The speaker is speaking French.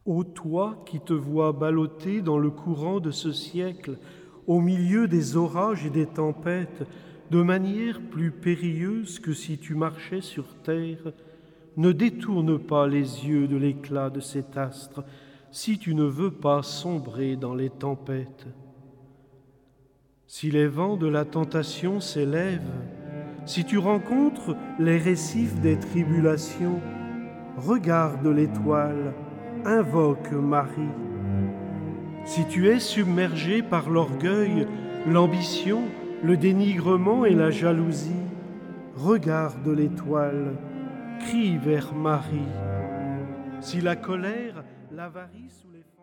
Ô toi qui te vois ballotter dans le courant de ce siècle, au milieu des orages et des tempêtes, de manière plus périlleuse que si tu marchais sur terre, ne détourne pas les yeux de l'éclat de cet astre, si tu ne veux pas sombrer dans les tempêtes. Si les vents de la tentation s'élèvent, si tu rencontres les récifs des tribulations, regarde l'étoile, invoque Marie. Si tu es submergé par l'orgueil, l'ambition, le dénigrement et la jalousie, regarde l'étoile, crie vers Marie. Si la colère, l'avarice ou les